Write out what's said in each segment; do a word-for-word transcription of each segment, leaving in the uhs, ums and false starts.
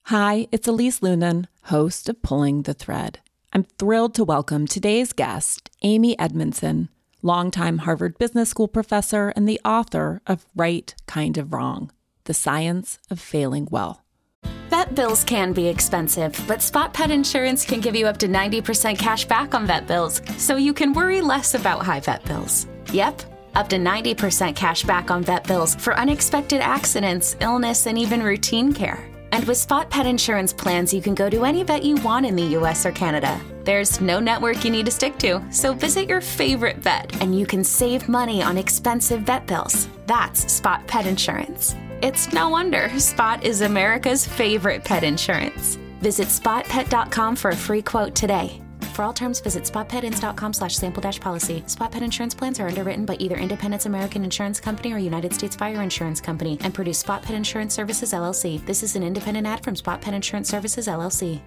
Hi, it's Elise Loehnen, host of Pulling the Thread. I'm thrilled to welcome today's guest, Amy Edmondson, longtime Harvard Business School professor and the author of Right Kind of Wrong, The Science of Failing Well. Vet bills can be expensive, but Spot Pet Insurance can give you up to ninety percent cash back on vet bills, so you can worry less about high vet bills. Yep, up to ninety percent cash back on vet bills for unexpected accidents, illness, and even routine care. And with Spot Pet Insurance plans, you can go to any vet you want in the U S or Canada. There's no network you need to stick to, so visit your favorite vet, and you can save money on expensive vet bills. That's Spot Pet Insurance. It's no wonder Spot is America's favorite pet insurance. Visit spot pet dot com for a free quote today. For all terms, visit spot pet ins dot com slash sample dash policy. Spot Pet Insurance plans are underwritten by either Independence American Insurance Company or United States Fire Insurance Company and produce Spot Pet Insurance Services, L L C. This is an independent ad from Spot Pet Insurance Services, L L C.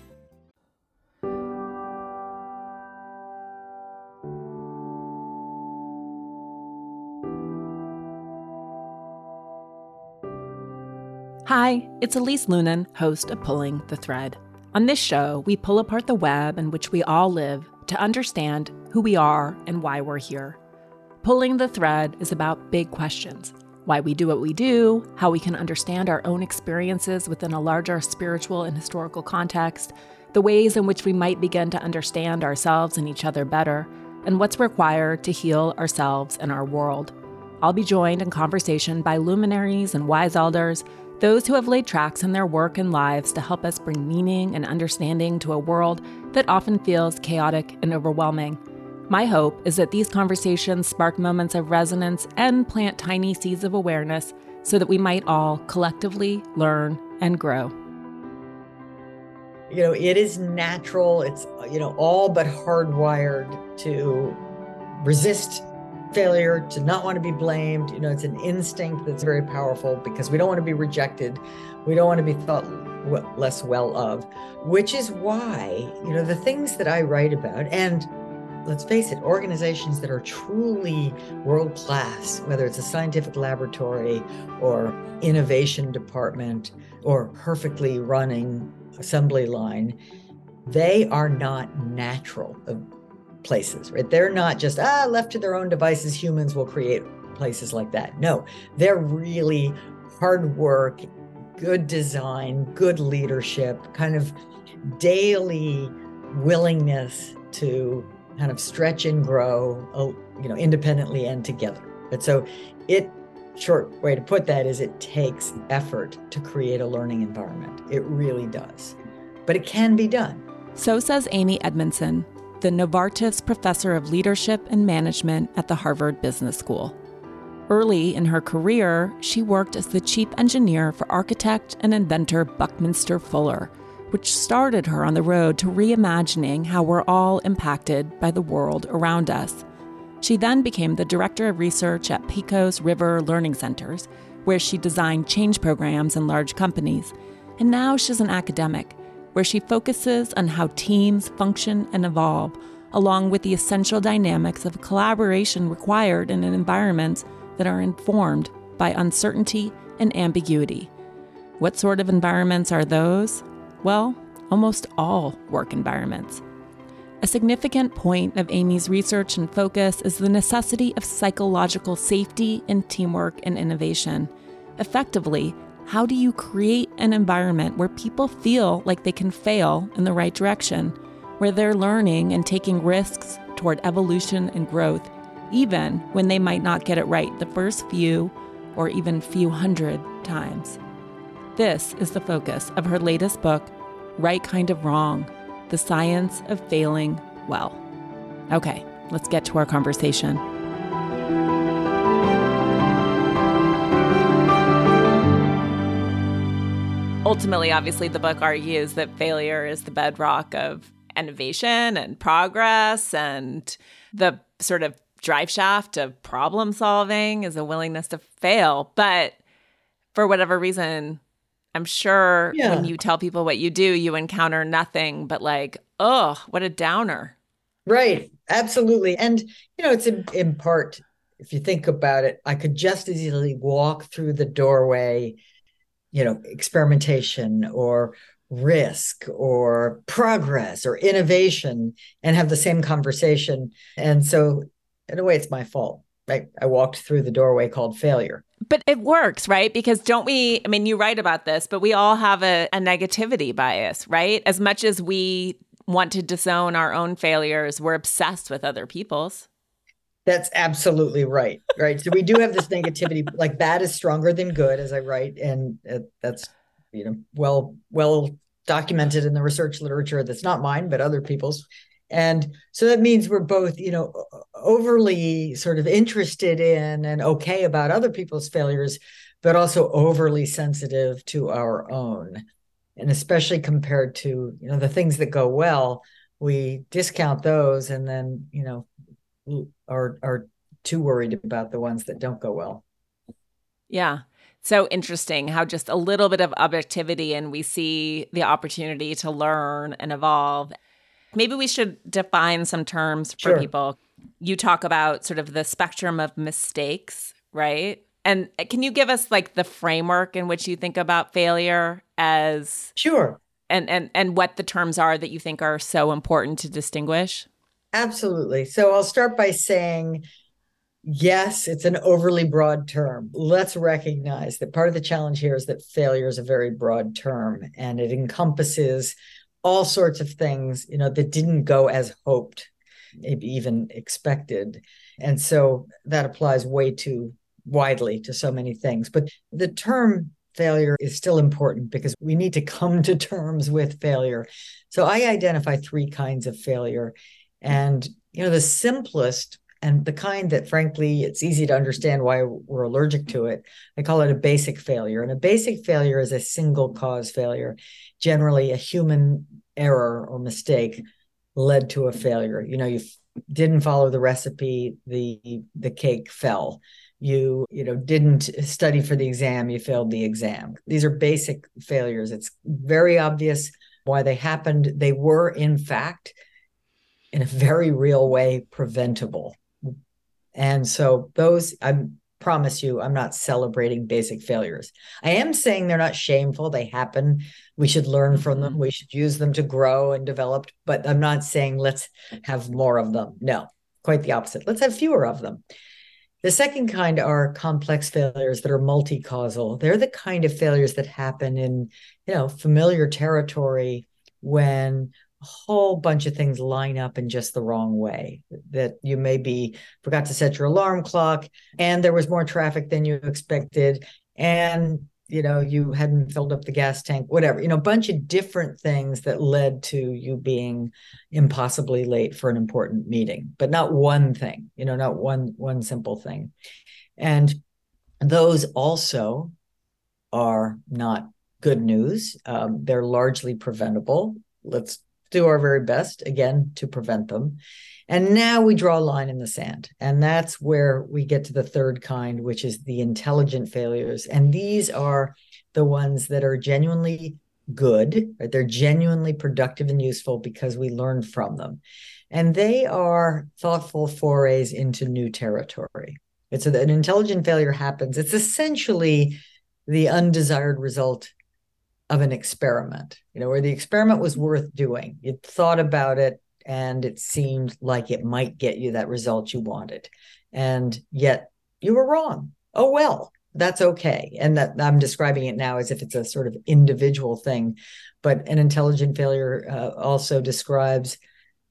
Hi, it's Elise Loehnen, host of Pulling the Thread. On this show, we pull apart the web in which we all live to understand who we are and why we're here. Pulling the Thread is about big questions: why we do what we do, how we can understand our own experiences within a larger spiritual and historical context, the ways in which we might begin to understand ourselves and each other better, and what's required to heal ourselves and our world. I'll be joined in conversation by luminaries and wise elders, those who have laid tracks in their work and lives to help us bring meaning and understanding to a world that often feels chaotic and overwhelming. My hope is that these conversations spark moments of resonance and plant tiny seeds of awareness so that we might all collectively learn and grow. You know, it is natural. It's, you know, all but hardwired to resist failure, to not want to be blamed. You know, it's an instinct that's very powerful because we don't want to be rejected. We don't want to be thought less well of, which is why, you know, the things that I write about, and let's face it, organizations that are truly world-class, whether it's a scientific laboratory or innovation department or perfectly running assembly line, they are not natural places, right? They're not just, ah, left to their own devices, humans will create places like that. No, they're really hard work, good design, good leadership, kind of daily willingness to kind of stretch and grow, you know, independently and together. And so it, short way to put that is it takes effort to create a learning environment. It really does. But it can be done. So says Amy Edmondson, the Novartis Professor of Leadership and Management at the Harvard Business School. Early in her career, she worked as the chief engineer for architect and inventor Buckminster Fuller, which started her on the road to reimagining how we're all impacted by the world around us. She then became the director of research at Pecos River Learning Centers, where she designed change programs in large companies. And now she's an academic, where she focuses on how teams function and evolve, along with the essential dynamics of collaboration required in environments that are informed by uncertainty and ambiguity. What sort of environments are those? Well, almost all work environments. A significant point of Amy's research and focus is the necessity of psychological safety in teamwork and innovation. Effectively, how do you create an environment where people feel like they can fail in the right direction, where they're learning and taking risks toward evolution and growth, even when they might not get it right the first few or even few hundred times? This is the focus of her latest book, Right Kind of Wrong, The Science of Failing Well. Okay, let's get to our conversation. Ultimately, obviously, the book argues that failure is the bedrock of innovation and progress, and the sort of drive shaft of problem solving is a willingness to fail. But for whatever reason, I'm sure yeah. when you tell people what you do, you encounter nothing but like, oh, what a downer. Right. Absolutely. And, you know, it's in, in part, if you think about it, I could just as easily walk through the doorway you know, experimentation or risk or progress or innovation and have the same conversation. And so, in a way, it's my fault. Right? I walked through the doorway called failure. But it works, right? Because don't we, I mean, you write about this, but we all have a, a negativity bias, right? As much as we want to disown our own failures, we're obsessed with other people's. That's absolutely right. Right. So we do have this negativity, like bad is stronger than good, as I write. And uh, that's, you know, well, well documented in the research literature. That's not mine, but other people's. And so that means we're both, you know, overly sort of interested in and okay about other people's failures, but also overly sensitive to our own. And especially compared to, you know, the things that go well, we discount those and then, you know, are are too worried about the ones that don't go well. Yeah. So interesting how just a little bit of objectivity and we see the opportunity to learn and evolve. Maybe we should define some terms for Sure. people. You talk about sort of the spectrum of mistakes, right? And can you give us like the framework in which you think about failure as Sure. and and and what the terms are that you think are so important to distinguish? Absolutely. So I'll start by saying, yes, it's an overly broad term. Let's recognize that part of the challenge here is that failure is a very broad term and it encompasses all sorts of things, you know, that didn't go as hoped, maybe even expected. And so that applies way too widely to so many things. But the term failure is still important because we need to come to terms with failure. So I identify three kinds of failure. And, you know, the simplest and the kind that, frankly, it's easy to understand why we're allergic to it, I call it a basic failure. And a basic failure is a single cause failure. Generally, a human error or mistake led to a failure. You know, you didn't follow the recipe, the the cake fell. You, you know, didn't study for the exam, you failed the exam. These are basic failures. It's very obvious why they happened. They were, in fact, in a very real way, preventable. And so those, I promise you, I'm not celebrating basic failures. I am saying they're not shameful. They happen. We should learn mm-hmm. from them. We should use them to grow and develop. But I'm not saying let's have more of them. No, quite the opposite. Let's have fewer of them. The second kind are complex failures that are multi-causal. They're the kind of failures that happen in, you know, familiar territory when a whole bunch of things line up in just the wrong way, that you maybe forgot to set your alarm clock and there was more traffic than you expected and, you know, you hadn't filled up the gas tank, whatever, you know, a bunch of different things that led to you being impossibly late for an important meeting, but not one thing, you know, not one, one simple thing. And those also are not good news. Um, they're largely preventable. Let's do our very best, again, to prevent them. And now we draw a line in the sand. And that's where we get to the third kind, which is the intelligent failures. And these are the ones that are genuinely good, right? They're genuinely productive and useful because we learned from them. And they are thoughtful forays into new territory. It's so that an intelligent failure happens. It's essentially the undesired result of an experiment, you know, where the experiment was worth doing. You thought about it and it seemed like it might get you that result you wanted. And yet you were wrong. Oh, well, that's okay. And that I'm describing it now as if it's a sort of individual thing. But an intelligent failure uh, also describes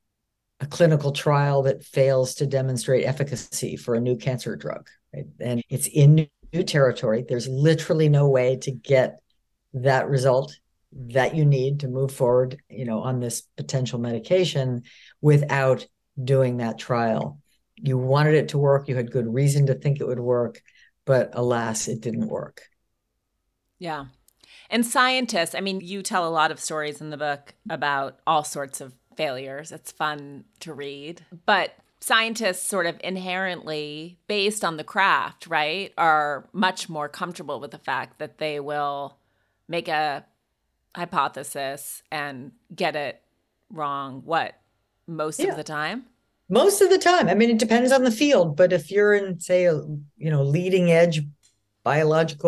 a clinical trial that fails to demonstrate efficacy for a new cancer drug. Right? And it's in new territory. There's literally no way to get that result that you need to move forward, you know, on this potential medication without doing that trial. You wanted it to work. You had good reason to think it would work, but alas, it didn't work. Yeah. And scientists, I mean, you tell a lot of stories in the book about all sorts of failures. It's fun to read, but scientists sort of inherently, based on the craft, right, are much more comfortable with the fact that they will make a hypothesis and get it wrong, what, most yeah. of the time? Most of the time. I mean, it depends on the field, but if you're in, say, a, you know, leading edge biological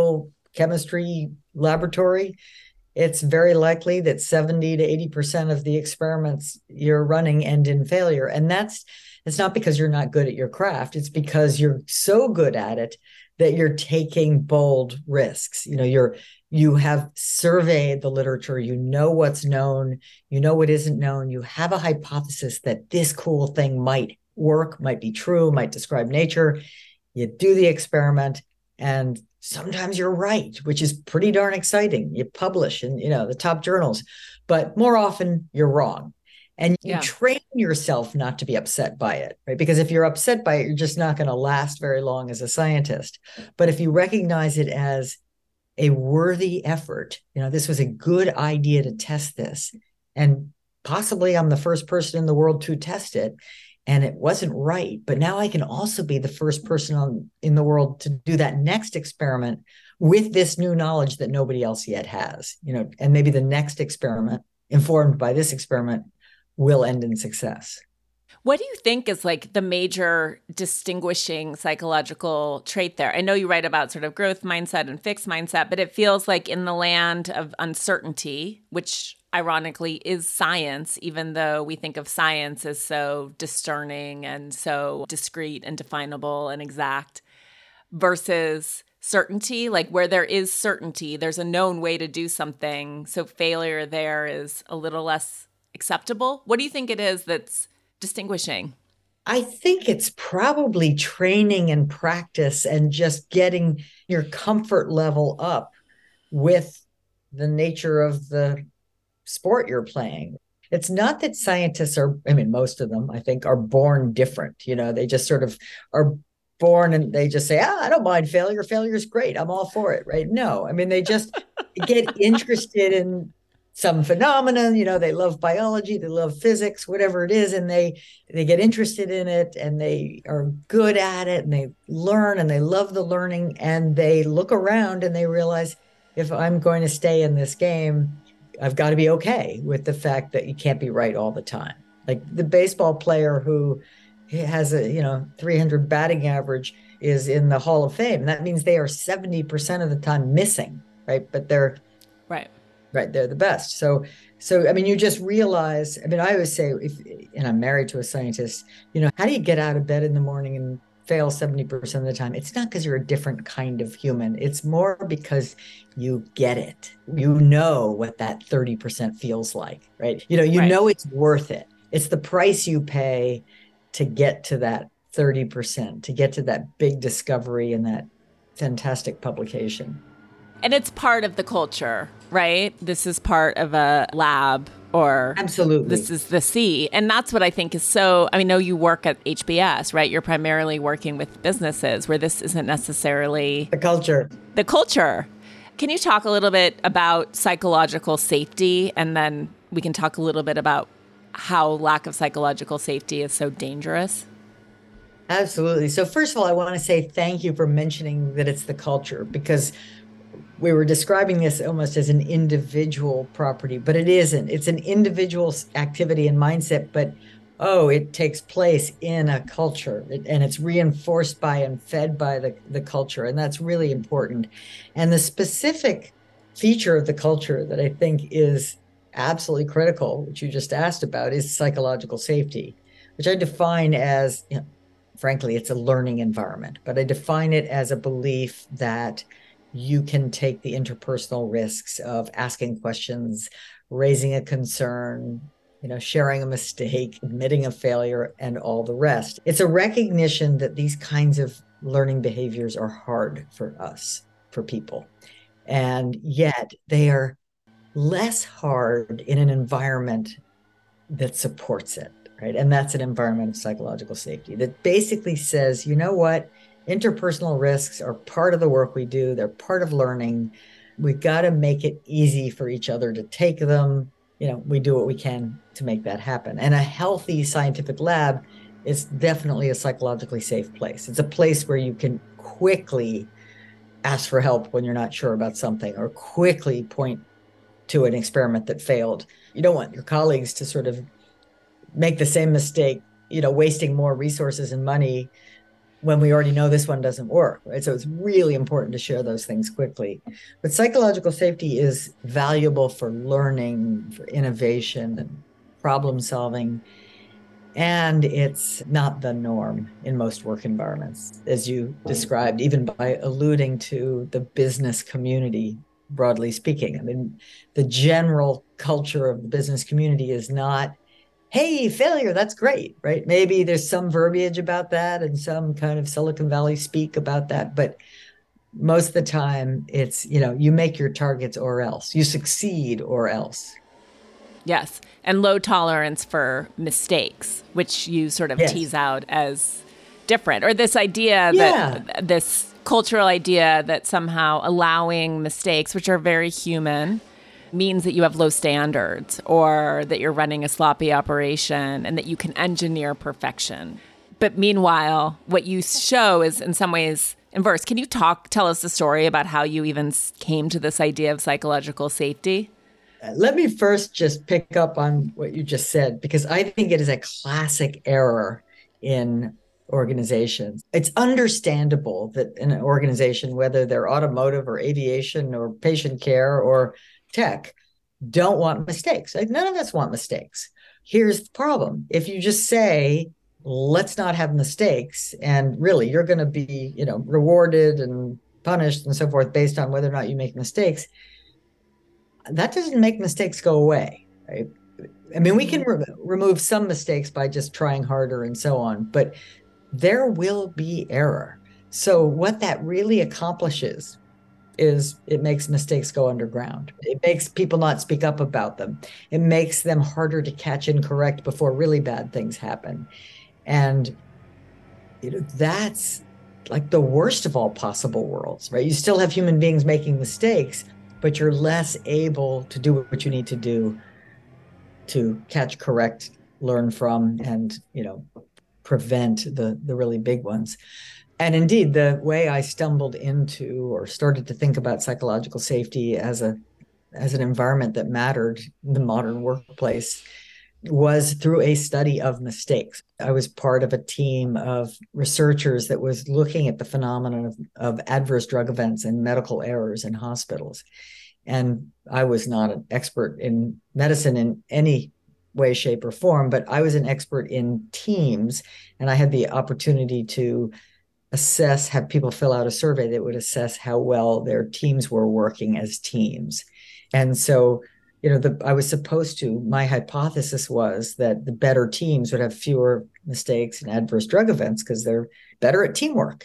chemistry laboratory, it's very likely that seventy to eighty percent of the experiments you're running end in failure. And that's, it's not because you're not good at your craft. It's because you're so good at it that you're taking bold risks. You know, you're, you have surveyed the literature, you know what's known, you know what isn't known, you have a hypothesis that this cool thing might work, might be true, might describe nature. You do the experiment, and sometimes you're right, which is pretty darn exciting. You publish in, you know, the top journals, but more often you're wrong. And you yeah. train yourself not to be upset by it, right? Because if you're upset by it, you're just not going to last very long as a scientist. But if you recognize it as a worthy effort, you know, this was a good idea to test this, and possibly I'm the first person in the world to test it, and it wasn't right, but now I can also be the first person on, in the world to do that next experiment with this new knowledge that nobody else yet has, you know, and maybe the next experiment informed by this experiment will end in success. What do you think is like the major distinguishing psychological trait there? I know you write about sort of growth mindset and fixed mindset, but it feels like in the land of uncertainty, which ironically is science, even though we think of science as so discerning and so discrete and definable and exact, versus certainty, like where there is certainty, there's a known way to do something. So failure there is a little less acceptable. What do you think it is that's distinguishing? I think it's probably training and practice and just getting your comfort level up with the nature of the sport you're playing. It's not that scientists are, I mean, most of them, I think, are born different. You know, they just sort of are born and they just say, ah, I don't mind failure. Failure is great. I'm all for it, right? No, I mean, they just get interested in some phenomenon, you know, they love biology, they love physics, whatever it is, and they they get interested in it and they are good at it and they learn and they love the learning, and they look around and they realize, if I'm going to stay in this game, I've got to be okay with the fact that you can't be right all the time. Like the baseball player who has a, you know, three hundred batting average is in the Hall of Fame. That means they are seventy percent of the time missing, right? But they're right. Right. They're the best. So, so, I mean, you just realize, I mean, I always say, if, and I'm married to a scientist, you know, how do you get out of bed in the morning and fail seventy percent of the time? It's not because you're a different kind of human. It's more because you get it. You know what that thirty percent feels like, right? You know, you right. know it's worth it. It's the price you pay to get to that thirty percent, to get to that big discovery and that fantastic publication. And it's part of the culture, right? This is part of a lab, or absolutely, this is the C. And that's what I think is so, I mean, I know you work at H B S, right? You're primarily working with businesses where this isn't necessarily the culture. The culture. Can you talk a little bit about psychological safety? And then we can talk a little bit about how lack of psychological safety is so dangerous. Absolutely. So first of all, I want to say thank you for mentioning that it's the culture, because we were describing this almost as an individual property, but it isn't. It's an individual activity and mindset, but oh, it takes place in a culture, and it's reinforced by and fed by the, the culture. And that's really important. And the specific feature of the culture that I think is absolutely critical, which you just asked about, is psychological safety, which I define as, you know, frankly, it's a learning environment, but I define it as a belief that you can take the interpersonal risks of asking questions, raising a concern, you know, sharing a mistake, admitting a failure, and all the rest. It's a recognition that these kinds of learning behaviors are hard for us, for people. And yet they are less hard in an environment that supports it, right? And that's an environment of psychological safety that basically says, you know what? Interpersonal risks are part of the work we do. They're part of learning. We've got to make it easy for each other to take them. You know, we do what we can to make that happen. And a healthy scientific lab is definitely a psychologically safe place. It's a place where you can quickly ask for help when you're not sure about something, or quickly point to an experiment that failed. You don't want your colleagues to sort of make the same mistake, you know, wasting more resources and money when we already know this one doesn't work, right? So it's really important to share those things quickly. But psychological safety is valuable for learning, for innovation and problem solving. And it's not the norm in most work environments, as you described, even by alluding to the business community, broadly speaking. I mean, the general culture of the business community is not, hey, failure, that's great, right? Maybe there's some verbiage about that and some kind of Silicon Valley speak about that. But most of the time, it's, you know, you make your targets or else, you succeed or else. Yes. And low tolerance for mistakes, which you sort of Yes. tease out as different. Or this idea Yeah. that this cultural idea that somehow allowing mistakes, which are very human, means that you have low standards or that you're running a sloppy operation and that you can engineer perfection. But meanwhile, what you show is in some ways inverse. Can you talk, tell us the story about how you even came to this idea of psychological safety? Let me first just pick up on what you just said, because I think it is a classic error in organizations. It's understandable that in an organization, whether they're automotive or aviation or patient care or tech, don't want mistakes. Like, none of us want mistakes. Here's the problem. If you just say, let's not have mistakes, and really you're going to be, you know, rewarded and punished and so forth based on whether or not you make mistakes, that doesn't make mistakes go away, right? I mean, we can re- remove some mistakes by just trying harder and so on, but there will be error. So what that really accomplishes is it makes mistakes go underground. It makes people not speak up about them. It makes them harder to catch and correct before really bad things happen. And you know, that's like the worst of all possible worlds, right? You still have human beings making mistakes, but you're less able to do what you need to do to catch, correct, learn from, and, you know, prevent the, the really big ones. And indeed, the way I stumbled into or started to think about psychological safety as a as an environment that mattered in the modern workplace was through a study of mistakes. I was part of a team of researchers that was looking at the phenomenon of, of adverse drug events and medical errors in hospitals. And I was not an expert in medicine in any way, shape, or form, but I was an expert in teams. And I had the opportunity to assess, have people fill out a survey that would assess how well their teams were working as teams. And so, you know, the, I was supposed to, my hypothesis was that the better teams would have fewer mistakes and adverse drug events because they're better at teamwork.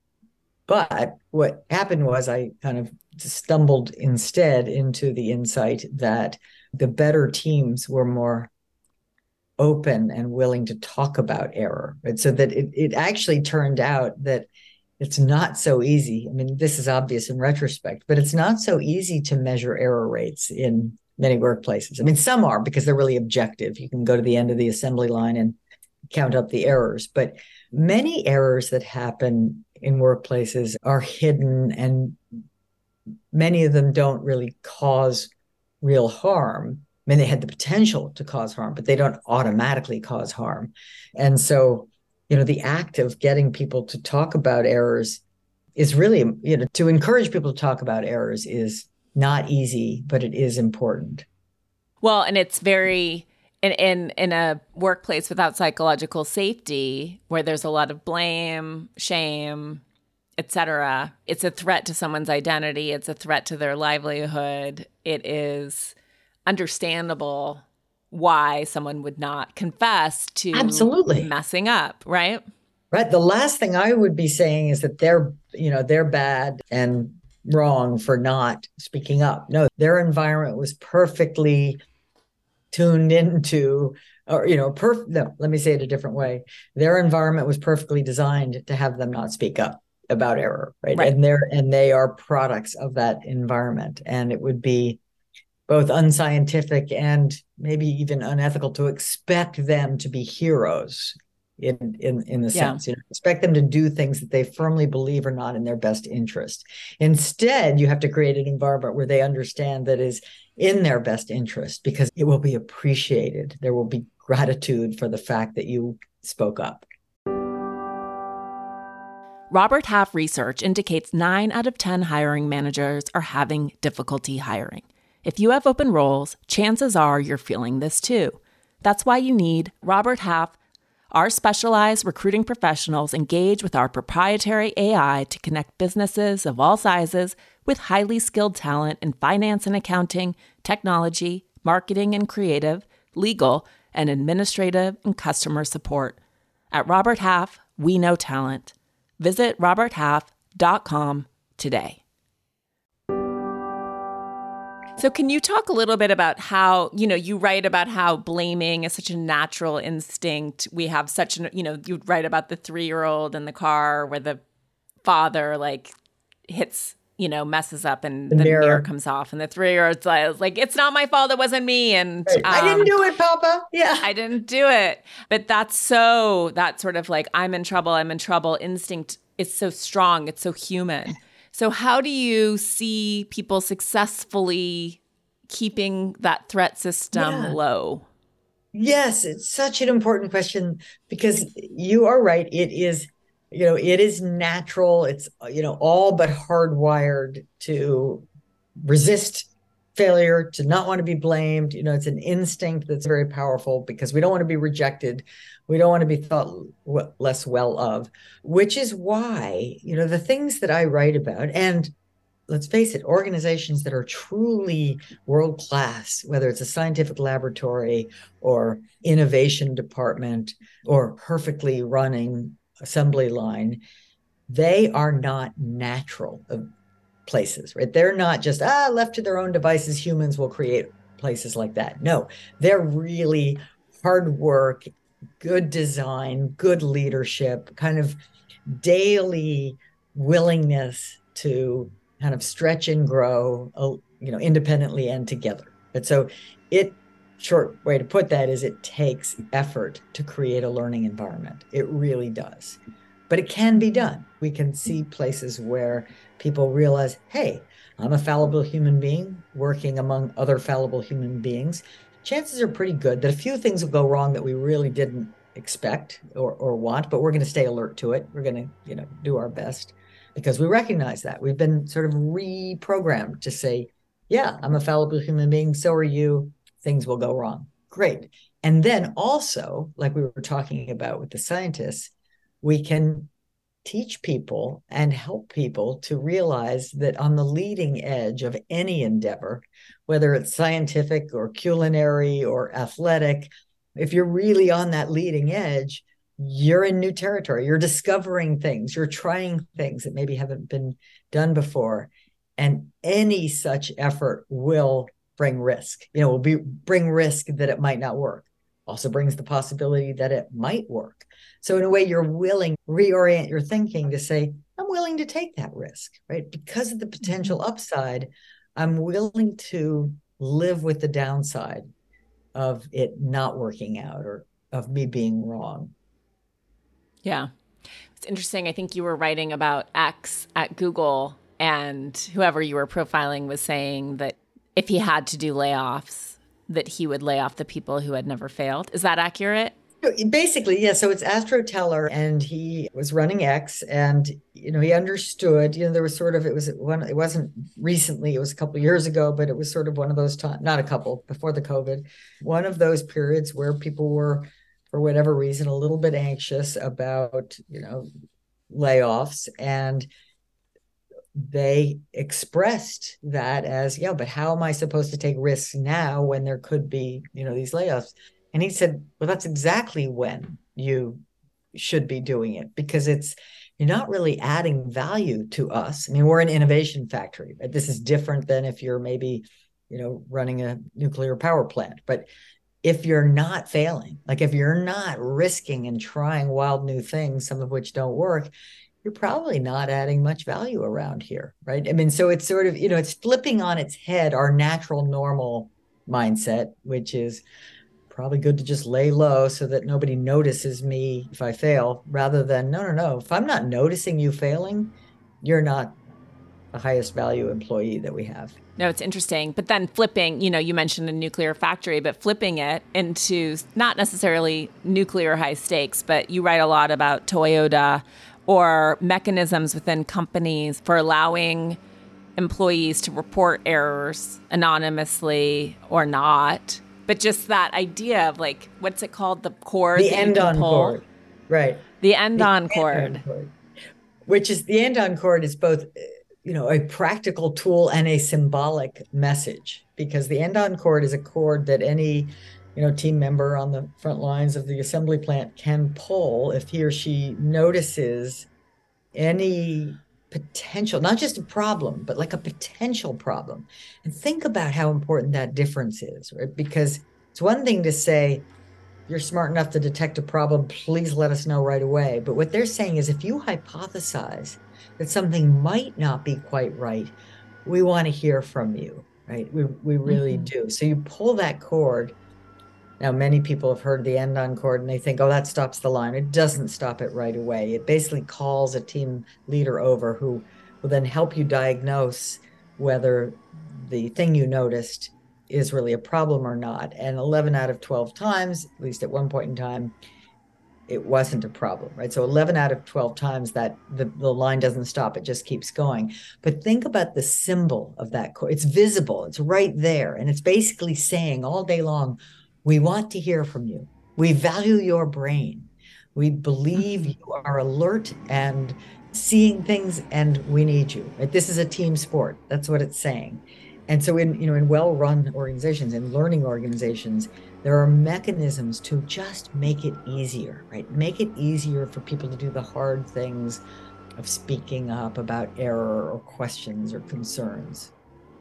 But what happened was I kind of stumbled instead into the insight that the better teams were more open and willing to talk about error. Right? So that it, it actually turned out that it's not so easy. I mean, this is obvious in retrospect, but it's not so easy to measure error rates in many workplaces. I mean, some are because they're really objective. You can go to the end of the assembly line and count up the errors, but many errors that happen in workplaces are hidden, and many of them don't really cause real harm. I mean, they had the potential to cause harm, but they don't automatically cause harm. And so, you know, the act of getting people to talk about errors is really, you know, to encourage people to talk about errors is not easy, but it is important. Well, and it's very, in, in, in a workplace without psychological safety, where there's a lot of blame, shame, et cetera, it's a threat to someone's identity. It's a threat to their livelihood. It is understandable why someone would not confess to Absolutely messing up, right? Right. The last thing I would be saying is that they're, you know, they're bad and wrong for not speaking up. No, their environment was perfectly tuned into, or, you know, perf- no, let me say it a different way. Their environment was perfectly designed to have them not speak up about error, right? Right. And they're, and they are products of that environment. And it would be both unscientific and maybe even unethical to expect them to be heroes in in in the Yeah. sense, you know, expect them to do things that they firmly believe are not in their best interest. Instead, you have to create an environment where they understand that is in their best interest, because it will be appreciated. There will be gratitude for the fact that you spoke up. Robert Half research indicates nine out of ten hiring managers are having difficulty hiring. If you have open roles, chances are you're feeling this too. That's why you need Robert Half. Our specialized recruiting professionals engage with our proprietary A I to connect businesses of all sizes with highly skilled talent in finance and accounting, technology, marketing and creative, legal, and administrative and customer support. At Robert Half, we know talent. Visit robert half dot com today. So can you talk a little bit about how, you know, you write about how blaming is such a natural instinct. We have such an, you know, you write about the three-year-old in the car where the father like hits, you know, messes up and the, the mirror. mirror comes off and the three-year-old's like, it's not my fault, it wasn't me. And right. um, I didn't do it, Papa. Yeah. I didn't do it. But that's so, that sort of like, I'm in trouble, I'm in trouble instinct is so strong. It's so human. So how do you see people successfully keeping that threat system yeah. low? Yes, it's such an important question because you are right. It is, you know, it is natural. It's, you know, all but hardwired to resist failure, to not want to be blamed. You know, it's an instinct that's very powerful because we don't want to be rejected. We don't want to be thought less well of, which is why, you know, the things that I write about, and let's face it, organizations that are truly world-class, whether it's a scientific laboratory or innovation department or perfectly running assembly line, they are not natural places, right? They're not just, ah, left to their own devices, humans will create places like that. No, they're really hard work, good design, good leadership, kind of daily willingness to kind of stretch and grow, you know, independently and together. And so it, short way to put that is it takes effort to create a learning environment. It really does. But it can be done. We can see places where people realize, hey, I'm a fallible human being working among other fallible human beings. Chances are pretty good that a few things will go wrong that we really didn't expect or, or want, but we're going to stay alert to it. We're going to, you know, do our best because we recognize that. We've been sort of reprogrammed to say, yeah, I'm a fallible human being. So are you. Things will go wrong. Great. And then also, like we were talking about with the scientists, we can teach people and help people to realize that on the leading edge of any endeavor, whether it's scientific or culinary or athletic, if you're really on that leading edge, you're in new territory. You're discovering things. You're trying things that maybe haven't been done before. And any such effort will bring risk. You know, will be bring risk that it might not work. Also brings the possibility that it might work. So in a way, you're willing to reorient your thinking to say, I'm willing to take that risk, right? Because of the potential upside, I'm willing to live with the downside of it not working out or of me being wrong. Yeah. It's interesting. I think you were writing about X at Google, and whoever you were profiling was saying that if he had to do layoffs, that he would lay off the people who had never failed. Is that accurate? Basically, yeah. So it's Astro Teller, and he was running X, and you know he understood. You know, there was sort of it was one. It wasn't recently. It was a couple of years ago, but it was sort of one of those times. Not a couple before the COVID. One of those periods where people were, for whatever reason, a little bit anxious about you know layoffs, and they expressed that as, yeah, but how am I supposed to take risks now when there could be you know these layoffs? And he said, well, that's exactly when you should be doing it, because it's, you're not really adding value to us. I mean, we're an innovation factory, right? This is different than if you're maybe, you know, running a nuclear power plant. But if you're not failing, like if you're not risking and trying wild new things, some of which don't work, you're probably not adding much value around here, right? I mean, so it's sort of, you know, it's flipping on its head our natural normal mindset, which is, probably good to just lay low so that nobody notices me if I fail, rather than, no, no, no. If I'm not noticing you failing, you're not the highest value employee that we have. No, it's interesting. But then flipping, you know, you mentioned a nuclear factory, but flipping it into not necessarily nuclear high stakes, but you write a lot about Toyota or mechanisms within companies for allowing employees to report errors anonymously or not. But just that idea of like, what's it called? The cord. The end-on cord. Right. The end-on cord. end-on cord. Which is, the end-on cord is both, you know, a practical tool and a symbolic message, because the end-on cord is a cord that any, you know, team member on the front lines of the assembly plant can pull if he or she notices any potential, not just a problem, but like a potential problem. And think about how important that difference is, right? Because it's one thing to say, you're smart enough to detect a problem, please let us know right away. But what they're saying is, if you hypothesize that something might not be quite right, we want to hear from you, right? We, we really mm-hmm. do. So you pull that cord. Now, many people have heard the end-on cord and they think, oh, that stops the line. It doesn't stop it right away. It basically calls a team leader over who will then help you diagnose whether the thing you noticed is really a problem or not. And eleven out of twelve times, at least at one point in time, it wasn't a problem, right? So eleven out of twelve times that the, the line doesn't stop, it just keeps going. But think about the symbol of that cord. It's visible, it's right there. And it's basically saying all day long, we want to hear from you. We value your brain. We believe you are alert and seeing things, and we need you. Right? This is a team sport. That's what it's saying. And so in, you know, in well-run organizations, in learning organizations, there are mechanisms to just make it easier, right? Make it easier for people to do the hard things of speaking up about error or questions or concerns.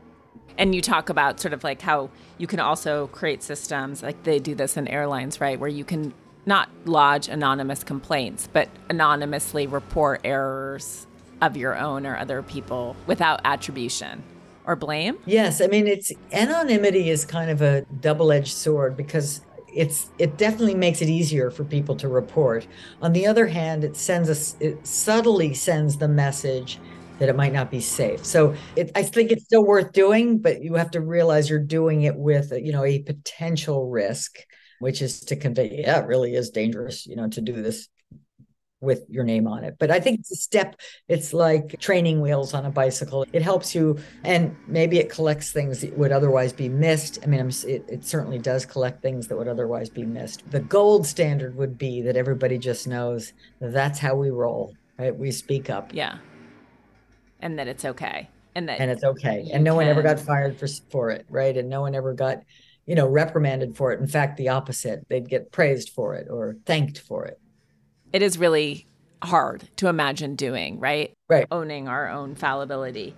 And you talk about sort of like how you can also create systems, like they do this in airlines, right? Where you can not lodge anonymous complaints, but anonymously report errors of your own or other people without attribution or blame. Yes. I mean, it's anonymity is kind of a double-edged sword, because it's it definitely makes it easier for people to report. On the other hand, it sends us, it subtly sends the message that it might not be safe. So it, I think it's still worth doing, but you have to realize you're doing it with, you know, a potential risk, which is to convey, yeah, it really is dangerous, you know, to do this with your name on it. But I think it's a step. It's like training wheels on a bicycle. It helps you, and maybe it collects things that would otherwise be missed. I mean, I'm, it, it certainly does collect things that would otherwise be missed. The gold standard would be that everybody just knows that that's how we roll, right? We speak up. Yeah. And that it's okay. And that and it's okay. And no can... one ever got fired for for it, right? And no one ever got, you know, reprimanded for it. In fact, the opposite. They'd get praised for it or thanked for it. It is really hard to imagine doing, right? Right. Owning our own fallibility.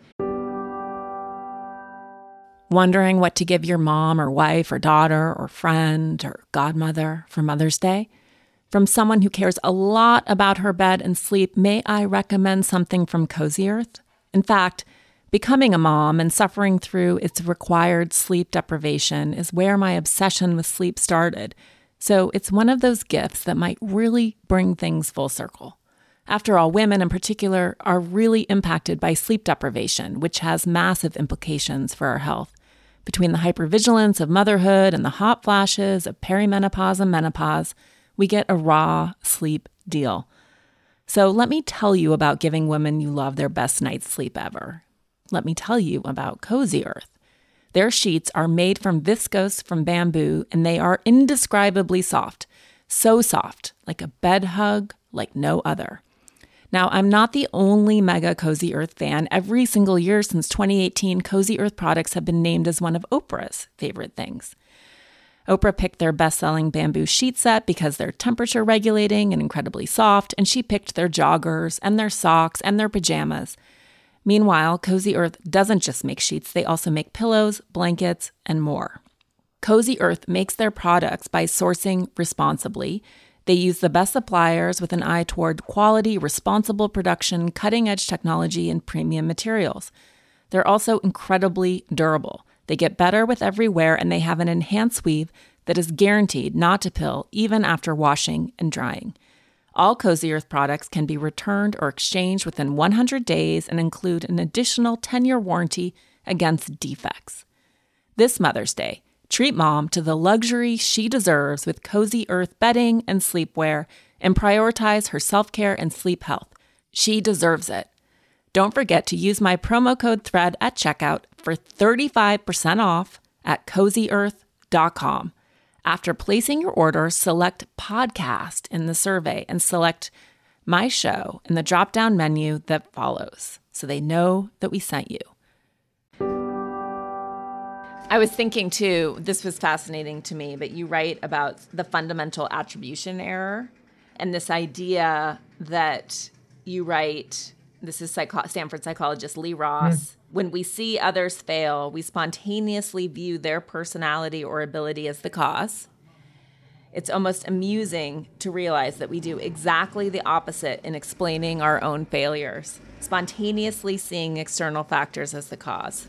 Wondering what to give your mom or wife or daughter or friend or godmother for Mother's Day? From someone who cares a lot about her bed and sleep, may I recommend something from Cozy Earth? In fact, becoming a mom and suffering through its required sleep deprivation is where my obsession with sleep started. So it's one of those gifts that might really bring things full circle. After all, women in particular are really impacted by sleep deprivation, which has massive implications for our health. Between the hypervigilance of motherhood and the hot flashes of perimenopause and menopause, we get a raw sleep deal. So let me tell you about giving women you love their best night's sleep ever. Let me tell you about Cozy Earth. Their sheets are made from viscose from bamboo, and they are indescribably soft. So soft, like a bed hug, like no other. Now, I'm not the only mega Cozy Earth fan. Every single year since twenty eighteen, Cozy Earth products have been named as one of Oprah's favorite things. Oprah picked their best-selling bamboo sheet set because they're temperature regulating and incredibly soft, and she picked their joggers and their socks and their pajamas. Meanwhile, Cozy Earth doesn't just make sheets, they also make pillows, blankets, and more. Cozy Earth makes their products by sourcing responsibly. They use the best suppliers with an eye toward quality, responsible production, cutting-edge technology, and premium materials. They're also incredibly durable. They get better with every wear, and they have an enhanced weave that is guaranteed not to pill even after washing and drying. All Cozy Earth products can be returned or exchanged within one hundred days and include an additional ten-year warranty against defects. This Mother's Day, treat mom to the luxury she deserves with Cozy Earth bedding and sleepwear, and prioritize her self-care and sleep health. She deserves it. Don't forget to use my promo code THREAD at checkout for thirty-five percent off at cozy earth dot com. After placing your order, select podcast in the survey and select my show in the drop-down menu that follows so they know that we sent you. I was thinking too, this was fascinating to me, but you write about the fundamental attribution error and this idea that you write, this is psycho- Stanford psychologist Lee Ross, mm. when we see others fail, we spontaneously view their personality or ability as the cause. It's almost amusing to realize that we do exactly the opposite in explaining our own failures, spontaneously seeing external factors as the cause.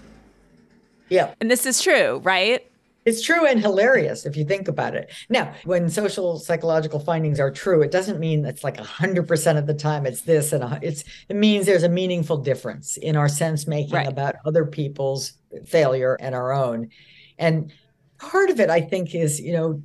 Yeah. And this is true, right? It's true and hilarious if you think about it. Now, when social psychological findings are true, it doesn't mean it's like one hundred percent of the time it's this and it's it means there's a meaningful difference in our sense making right. about other people's failure and our own. And part of it, I think, is, you know,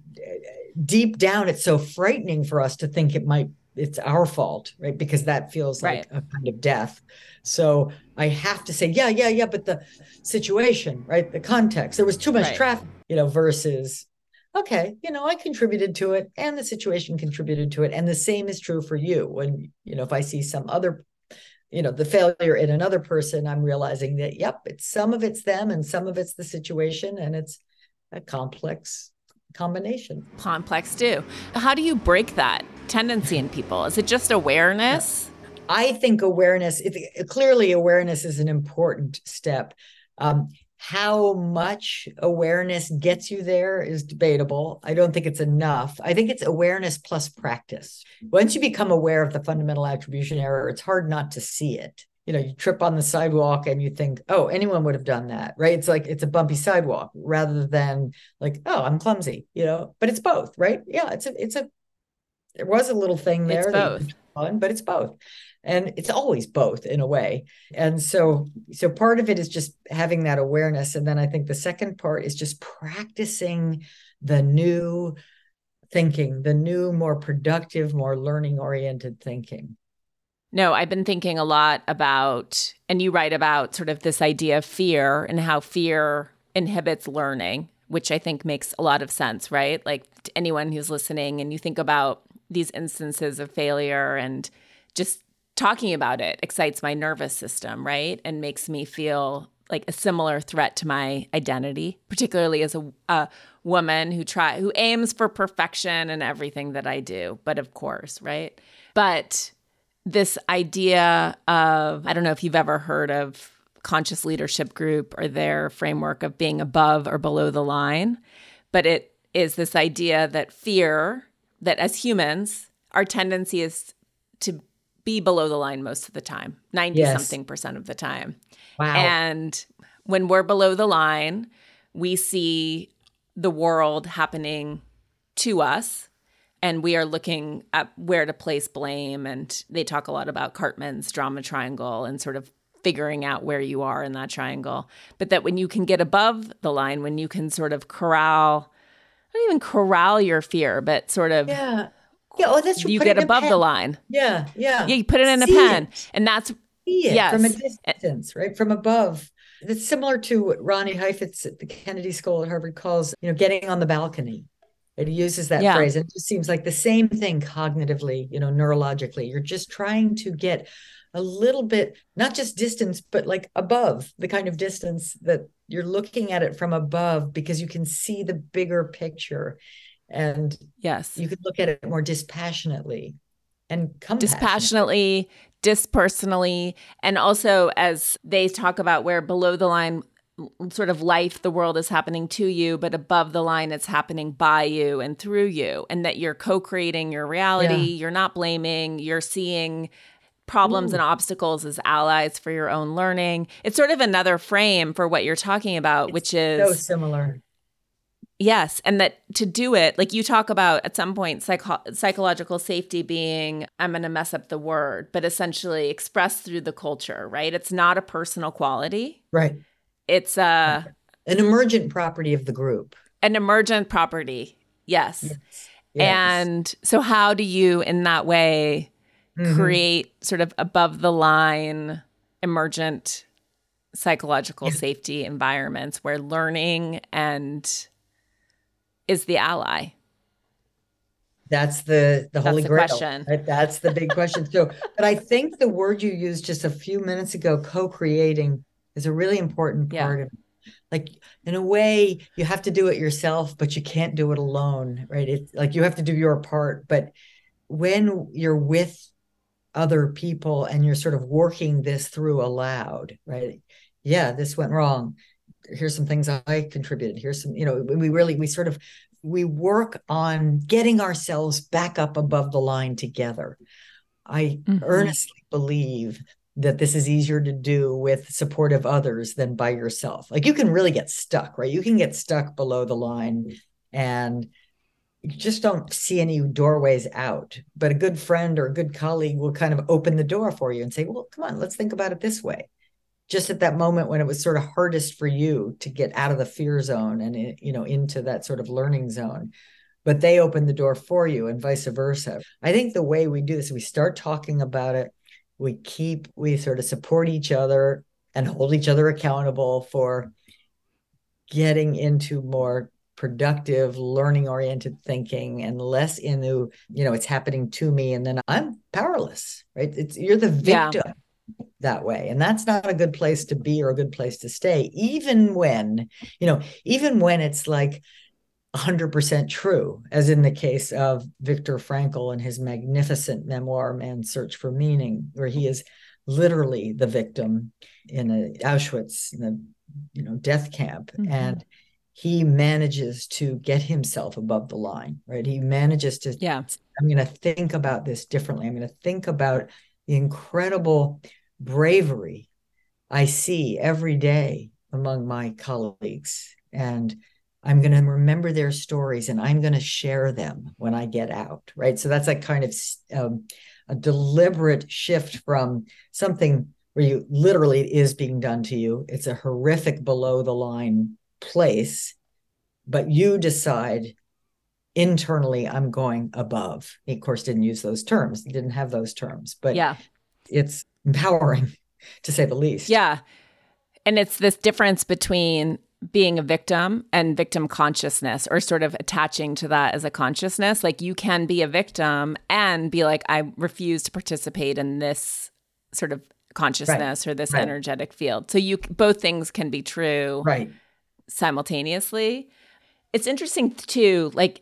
deep down, it's so frightening for us to think it might it's our fault, right? Because that feels like right. a kind of death. So I have to say, yeah, yeah, yeah, but the situation, right? The context, there was too much right. traffic, you know, versus, okay, you know, I contributed to it and the situation contributed to it. And the same is true for you. When, you know, if I see some other, you know, the failure in another person, I'm realizing that, yep, it's some of it's them and some of it's the situation. And it's a complex combination. Complex too. How do you break that tendency in people? Is it just awareness? I think awareness, it, clearly awareness is an important step. Um, how much awareness gets you there is debatable. I don't think it's enough. I think it's awareness plus practice. Once you become aware of the fundamental attribution error, it's hard not to see it. You know, you trip on the sidewalk and you think, oh, anyone would have done that, right? It's like, it's a bumpy sidewalk rather than like, oh, I'm clumsy, you know, but it's both, right? Yeah, it's a, it's a, there was a little thing there. It's both. Fun, but it's both. And it's always both in a way. And so, so part of it is just having that awareness. And then I think the second part is just practicing the new thinking, the new, more productive, more learning oriented thinking. No, I've been thinking a lot about, and you write about sort of this idea of fear and how fear inhibits learning, which I think makes a lot of sense, right? Like to anyone who's listening and you think about these instances of failure and just talking about it excites my nervous system, right? And makes me feel like a similar threat to my identity, particularly as a, a woman who try who aims for perfection in everything that I do. But of course, right? But this idea of, I don't know if you've ever heard of Conscious Leadership Group or their framework of being above or below the line, but it is this idea that fear, that as humans, our tendency is to be below the line most of the time, ninety yes. something percent of the time. Wow. And when we're below the line, we see the world happening to us and we are looking at where to place blame. And they talk a lot about Cartman's drama triangle and sort of figuring out where you are in that triangle. But that when you can get above the line, when you can sort of corral, not even corral your fear, but sort of yeah. Yeah, oh, that's you get above the line. Yeah, yeah. Yeah, you put it in See a pen. It. And that's See it yes. from a distance, right? From above. It's similar to what Ronnie Heifetz at the Kennedy School at Harvard calls, you know, getting on the balcony. It uses that yeah. phrase. And it just seems like the same thing cognitively, you know, neurologically. You're just trying to get a little bit, not just distance, but like above, the kind of distance that you're looking at it from above because you can see the bigger picture. And yes, you could look at it more dispassionately and dispassionately, dispersonally. And also as they talk about where below the line sort of life, the world is happening to you, but above the line, it's happening by you and through you, and that you're co-creating your reality. Yeah. You're not blaming, you're seeing problems Ooh. And obstacles as allies for your own learning. It's sort of another frame for what you're talking about, it's which is so similar. Yes. And that to do it, like you talk about at some point, psycho- psychological safety being, I'm going to mess up the word, but essentially expressed through the culture, right? It's not a personal quality. Right. It's a, an emergent property of the group. An emergent property. Yes. Yes. Yes. And so how do you in that way Mm-hmm. create sort of above the line emergent psychological safety environments where learning and is the ally? That's the the holy That's the grail. question. Right? That's the big question. So, but I think the word you used just a few minutes ago, co-creating, is a really important part Yeah. of it. Like, in a way, you have to do it yourself, but you can't do it alone, right? It's like you have to do your part. But when you're with other people and you're sort of working this through aloud, right? Yeah, this went wrong. Here's some things I contributed. Here's some, you know, we really, we sort of, we work on getting ourselves back up above the line together. I Mm-hmm. earnestly believe that this is easier to do with support of others than by yourself. Like, you can really get stuck, right? You can get stuck below the line and you just don't see any doorways out. But a good friend or a good colleague will kind of open the door for you and say, well, come on, let's think about it this way. Just at that moment when it was sort of hardest for you to get out of the fear zone and, you know, into that sort of learning zone. But they open the door for you and vice versa. I think the way we do this, we start talking about it, we keep, we sort of support each other and hold each other accountable for getting into more productive, learning-oriented thinking and less into, you know, it's happening to me and then I'm powerless, right? It's, you're the victim. Yeah. That way. And that's not a good place to be or a good place to stay, even when, you know, even when it's like one hundred percent true, as in the case of Viktor Frankl and his magnificent memoir, Man's Search for Meaning, where he is literally the victim in a Auschwitz, in a, you know, death camp. Mm-hmm. And he manages to get himself above the line, right? He manages to, yeah, I'm going to think about this differently. I'm going to think about the incredible bravery I see every day among my colleagues. And I'm going to remember their stories and I'm going to share them when I get out, right? So that's like kind of um, a deliberate shift from something where you literally it is being done to you. It's a horrific below the line place, but you decide internally, I'm going above. He, of course, didn't use those terms. He didn't have those terms, but yeah. It's empowering, to say the least. Yeah. And it's this difference between being a victim and victim consciousness, or sort of attaching to that as a consciousness. Like, you can be a victim and be like, I refuse to participate in this sort of consciousness, right, or this right. energetic field. So you both things can be true right. simultaneously. It's interesting too, like,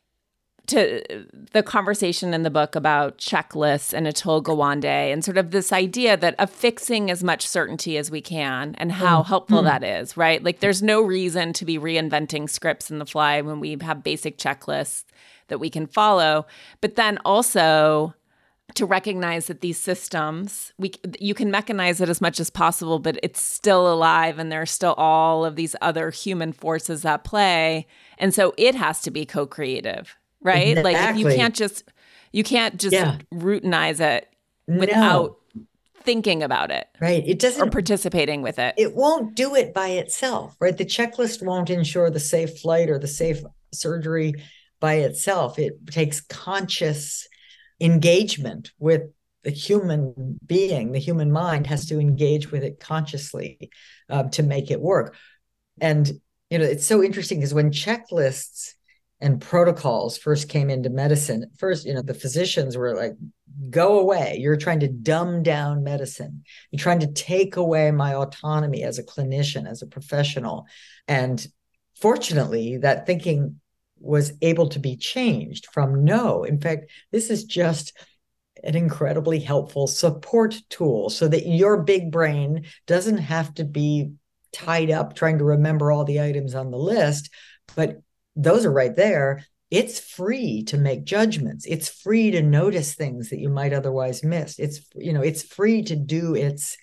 to the conversation in the book about checklists and Atul Gawande and sort of this idea that of fixing as much certainty as we can and how mm. helpful mm. that is, right? Like, there's no reason to be reinventing scripts in the fly when we have basic checklists that we can follow. But then also to recognize that these systems, we you can mechanize it as much as possible, but it's still alive and there's still all of these other human forces at play. And so it has to be co-creative. Right? Exactly. Like, if you can't just, you can't just yeah. routinize it without no. thinking about it. Right. It doesn't. Or participating with it. It won't do it by itself, right? The checklist won't ensure the safe flight or the safe surgery by itself. It takes conscious engagement with the human being. The human mind has to engage with it consciously uh, to make it work. And, you know, it's so interesting because when checklists and protocols first came into medicine, first, you know, the physicians were like, go away. You're trying to dumb down medicine. You're trying to take away my autonomy as a clinician, as a professional. And fortunately, that thinking was able to be changed from no. In fact, this is just an incredibly helpful support tool so that your big brain doesn't have to be tied up trying to remember all the items on the list, but those are right there. It's free to make judgments. It's free to notice things that you might otherwise miss. It's, you know, it's free to do its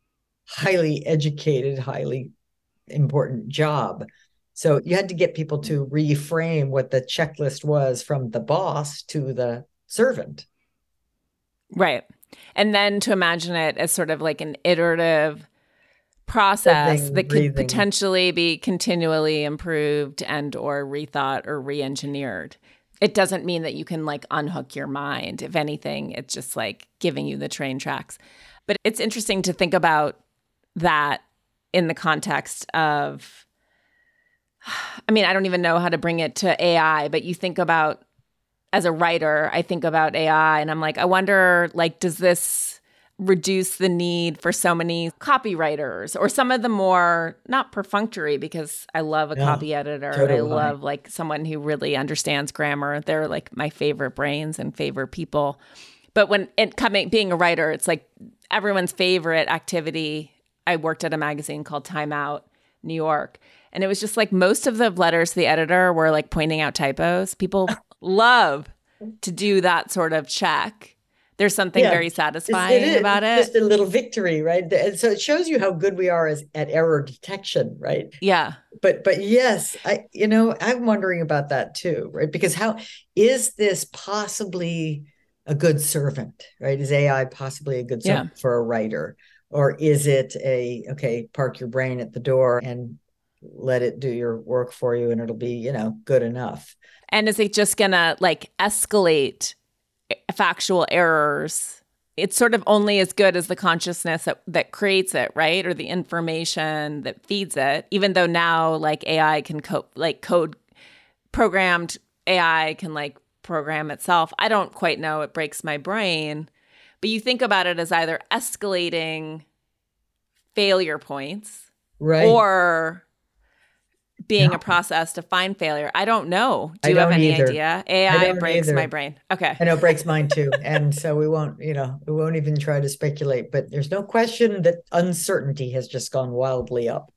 highly educated, highly important job. So you had to get people to reframe what the checklist was from the boss to the servant. Right. And then to imagine it as sort of like an iterative process Living, that could potentially be continually improved and or rethought or re-engineered. It doesn't mean that you can like unhook your mind. If anything, it's just like giving you the train tracks. But it's interesting to think about that in the context of, I mean, I don't even know how to bring it to A I, but you think about, as a writer, I think about A I and I'm like, I wonder, like, does this reduce the need for so many copywriters or some of the more, not perfunctory, because I love a No, copy editor. so And I do I. love like someone who really understands grammar. They're like my favorite brains and favorite people. But when it coming, being a writer, it's like everyone's favorite activity. I worked at a magazine called Time Out, New York. And it was just like most of the letters to the editor were like pointing out typos. People love to do that sort of check. There's something Yeah, very It's- satisfying it is. about It's it. just a little victory, right? And so it shows you how good we are as at error detection, right? Yeah. But but yes, I you know, I'm wondering about that too, right? Because how is this possibly a good servant, right? Is A I possibly a good Yeah. servant for a writer? Or is it a, okay, park your brain at the door and let it do your work for you and it'll be, you know, good enough? And is it just going to like escalate factual errors? It's sort of only as good as the consciousness that, that creates it, right? Or the information that feeds it, even though now like A I can code, like code programmed A I can like program itself. I don't quite know. It breaks my brain. But you think about it as either escalating failure points Right. or being No. a process to find failure. I don't know. Do I you have don't any either. idea? A I I don't breaks either. my brain. Okay. I know it breaks mine too. And so we won't, you know, we won't even try to speculate, but there's no question that uncertainty has just gone wildly up.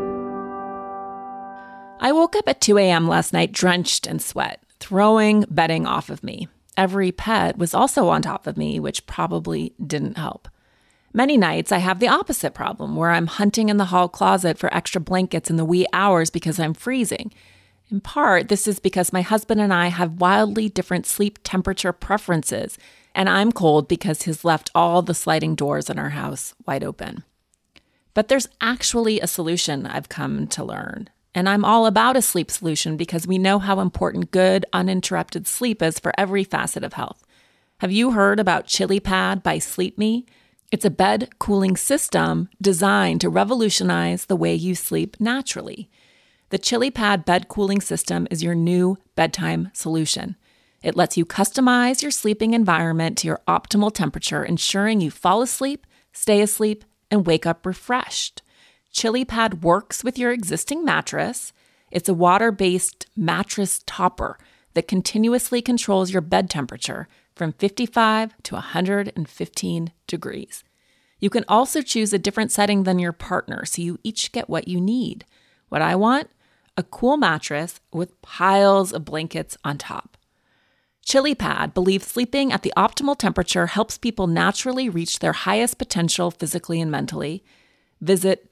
I woke up at two a.m. last night drenched in sweat, throwing bedding off of me. Every pet was also on top of me, which probably didn't help. Many nights I have the opposite problem, where I'm hunting in the hall closet for extra blankets in the wee hours because I'm freezing. In part, this is because my husband and I have wildly different sleep temperature preferences, and I'm cold because he's left all the sliding doors in our house wide open. But there's actually a solution I've come to learn. And I'm all about a sleep solution because we know how important good, uninterrupted sleep is for every facet of health. Have you heard about ChiliPad by Sleep Me? It's a bed cooling system designed to revolutionize the way you sleep naturally. The ChiliPad bed cooling system is your new bedtime solution. It lets you customize your sleeping environment to your optimal temperature, ensuring you fall asleep, stay asleep, and wake up refreshed. ChiliPad works with your existing mattress. It's a water-based mattress topper that continuously controls your bed temperature from fifty-five to one hundred fifteen degrees. You can also choose a different setting than your partner, so you each get what you need. What I want? A cool mattress with piles of blankets on top. ChiliPad believes sleeping at the optimal temperature helps people naturally reach their highest potential physically and mentally. Visit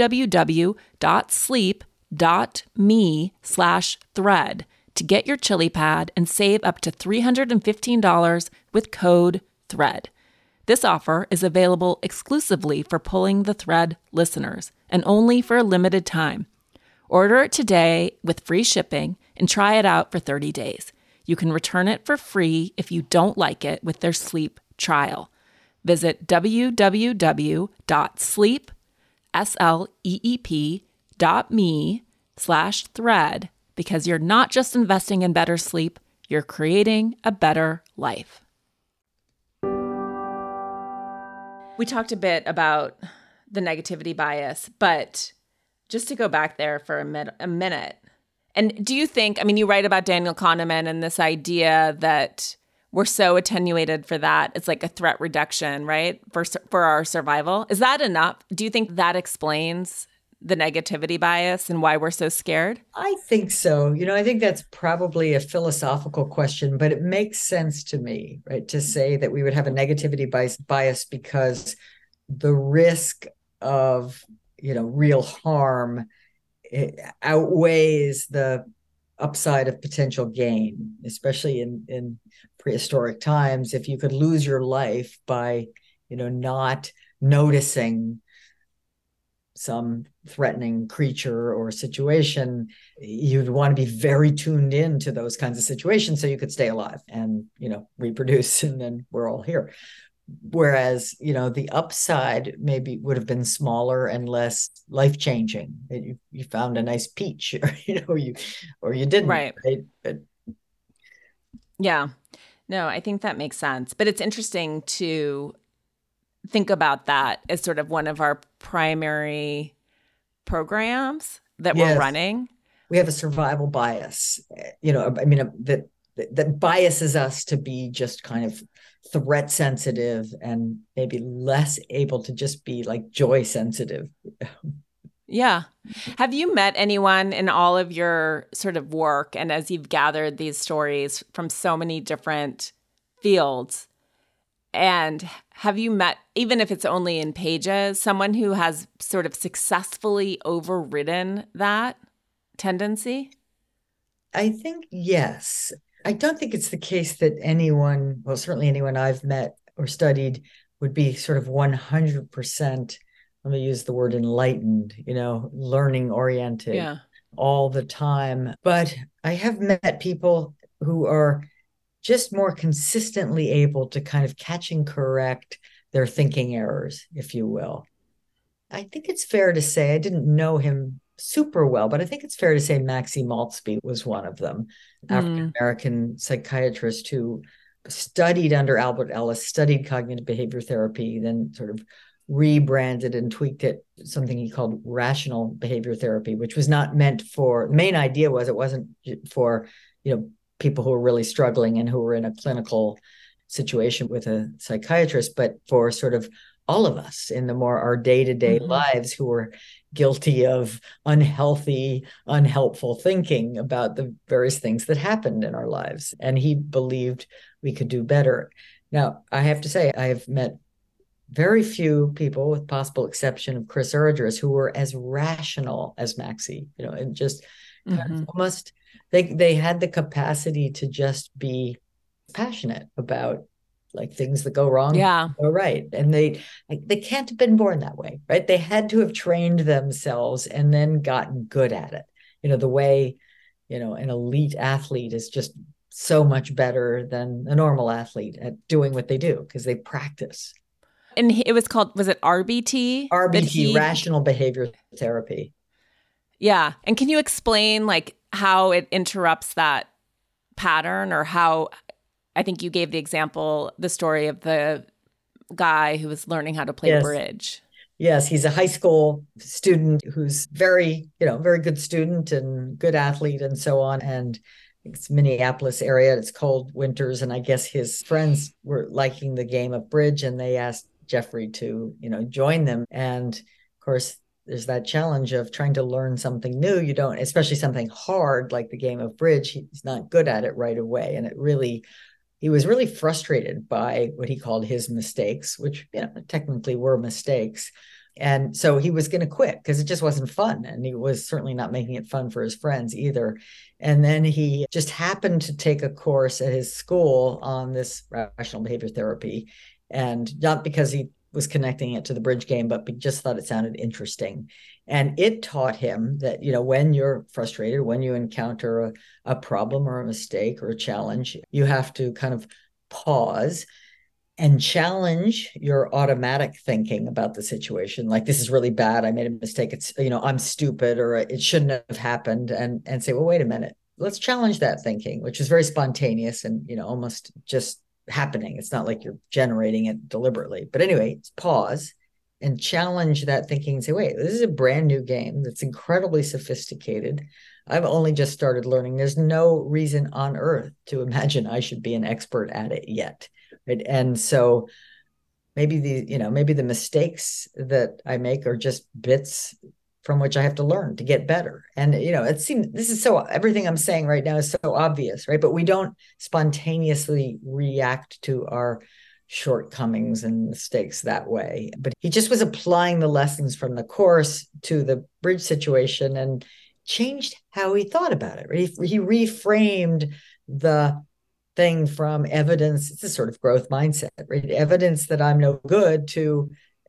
www.sleep.me slash thread to get your ChiliPad and save up to three hundred fifteen dollars with code THREAD. This offer is available exclusively for Pulling the Thread listeners and only for a limited time. Order it today with free shipping and try it out for thirty days. You can return it for free if you don't like it with their sleep trial. Visit www.sleep, S-L-E-E-P dot me slash thread because you're not just investing in better sleep, you're creating a better life. We talked a bit about the negativity bias, but just to go back there for a, min- a minute. And do you think, I mean, you write about Daniel Kahneman and this idea that we're so attenuated for that. It's like a threat reduction, right? For for our survival. Is that enough? Do you think that explains the negativity bias and why we're so scared? I think so. You know, I think that's probably a philosophical question, but it makes sense to me, right? To say that we would have a negativity bias, bias because the risk of, you know, real harm outweighs the upside of potential gain, especially in, in prehistoric times. If you could lose your life by, you know, not noticing some threatening creature or situation, you'd want to be very tuned in to those kinds of situations so you could stay alive and, you know, reproduce, and then we're all here. Whereas, you know, the upside maybe would have been smaller and less life-changing. You, you found a nice peach, or, you know, you, or you didn't. Right. Right? But yeah, no, I think that makes sense. But it's interesting to think about that as sort of one of our primary programs that yes, we're running. We have a survival bias, you know, I mean, that, that biases us to be just kind of threat sensitive and maybe less able to just be like joy sensitive. Yeah. Have you met anyone in all of your sort of work, and as you've gathered these stories from so many different fields, and have you met, even if it's only in pages, someone who has sort of successfully overridden that tendency? I think yes. I don't think it's the case that anyone, well, certainly anyone I've met or studied, would be sort of one hundred percent, let me use the word enlightened, you know, learning oriented Yeah. all the time. But I have met people who are just more consistently able to kind of catch and correct their thinking errors, if you will. I think it's fair to say, I didn't know him super well, but I think it's fair to say Maxie Maltby was one of them, Mm. African-American psychiatrist who studied under Albert Ellis, studied cognitive behavior therapy, then sort of rebranded and tweaked it, something he called rational behavior therapy, which was not meant for, the main idea was it wasn't for, you know, people who were really struggling and who were in a clinical situation with a psychiatrist, but for sort of all of us in the more our day-to-day Mm-hmm. lives who were guilty of unhealthy, unhelpful thinking about the various things that happened in our lives. And he believed we could do better. Now, I have to say, I have met very few people, with possible exception of Chris Urdress, who were as rational as Maxie, you know, and just kind Mm-hmm. of almost, they, they had the capacity to just be passionate about like things that go wrong, Yeah. go right. And they like, they can't have been born that way, right? They had to have trained themselves and then gotten good at it. You know, the way, you know, an elite athlete is just so much better than a normal athlete at doing what they do because they practice. And it was called, was it R B T? R B T, he, rational behavior therapy. Yeah. And can you explain like how it interrupts that pattern, or how, I think you gave the example, the story of the guy who was learning how to play yes. bridge. Yes, he's a high school student who's very, you know, very good student and good athlete and so on. And it's Minneapolis area. It's cold winters. And I guess his friends were liking the game of bridge and they asked Jeffrey to, you know, join them. And of course, there's that challenge of trying to learn something new. You don't, especially something hard like the game of bridge. He's not good at it right away. And it really, he was really frustrated by what he called his mistakes, which, you know, technically were mistakes. And so he was going to quit because it just wasn't fun. And he was certainly not making it fun for his friends either. And then he just happened to take a course at his school on this rational behavior therapy. And not because he was connecting it to the bridge game, but just thought it sounded interesting. And it taught him that, you know, when you're frustrated, when you encounter a, a problem or a mistake or a challenge, you have to kind of pause and challenge your automatic thinking about the situation. Like, this is really bad. I made a mistake. It's, you know, I'm stupid, or it shouldn't have happened. And, and say, well, wait a minute, let's challenge that thinking, which is very spontaneous and, you know, almost just happening. It's not like you're generating it deliberately. But anyway, pause and challenge that thinking and say, wait, this is a brand new game that's incredibly sophisticated. I've only just started learning. There's no reason on earth to imagine I should be an expert at it yet. Right. And so maybe the, you know, maybe the mistakes that I make are just bits from which I have to learn to get better. And, you know, it seems, this is so, everything I'm saying right now is so obvious, right? But we don't spontaneously react to our shortcomings and mistakes that way. But he just was applying the lessons from the course to the bridge situation and changed how he thought about it. Right? He, he reframed the thing from evidence, it's a sort of growth mindset, right? Evidence that I'm no good, to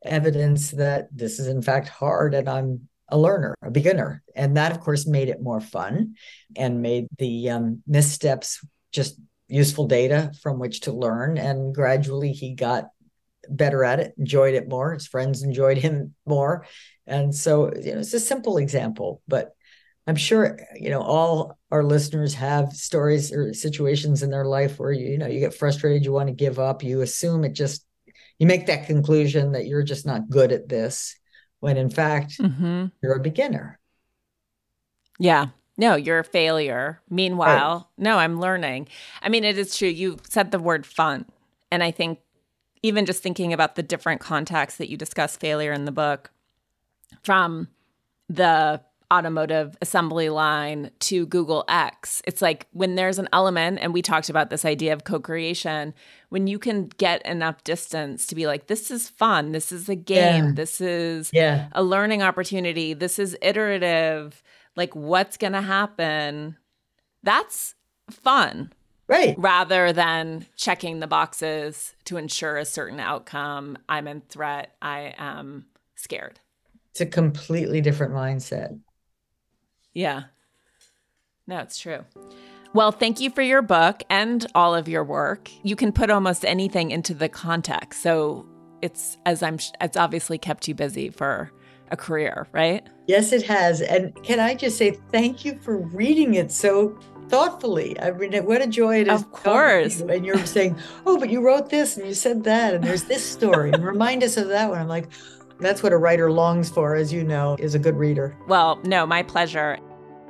evidence that this is in fact hard and I'm a learner, a beginner. And that, of course, made it more fun and made the um, missteps just useful data from which to learn. And gradually he got better at it, enjoyed it more. His friends enjoyed him more. And so, you know, it's a simple example, but I'm sure, you know, all our listeners have stories or situations in their life where, you, you know, you get frustrated, you want to give up, you assume it just, you make that conclusion that you're just not good at this, when in fact, mm-hmm. you're a beginner. Yeah. No, you're a failure. Meanwhile, right. no, I'm learning. I mean, it is true. You said the word fun. And I think even just thinking about the different contexts that you discuss failure in the book, from the automotive assembly line to Google X, it's like when there's an element, and we talked about this idea of co-creation, when you can get enough distance to be like, this is fun, this is a game, yeah. this is yeah. a learning opportunity, this is iterative, like what's going to happen, that's fun. Right. Rather than checking the boxes to ensure a certain outcome. I'm in threat. I am scared. It's a completely different mindset. Yeah. No, it's true. Well, thank you for your book and all of your work. You can put almost anything into the context. So it's, as I'm, it's obviously kept you busy for a career, right? Yes, it has. And can I just say thank you for reading it so thoughtfully. I mean, what a joy it is. Of course. You. And you're saying, oh, but you wrote this and you said that, and there's this story, and remind us of that one. I'm like, that's what a writer longs for, as you know, is a good reader. Well, no, my pleasure.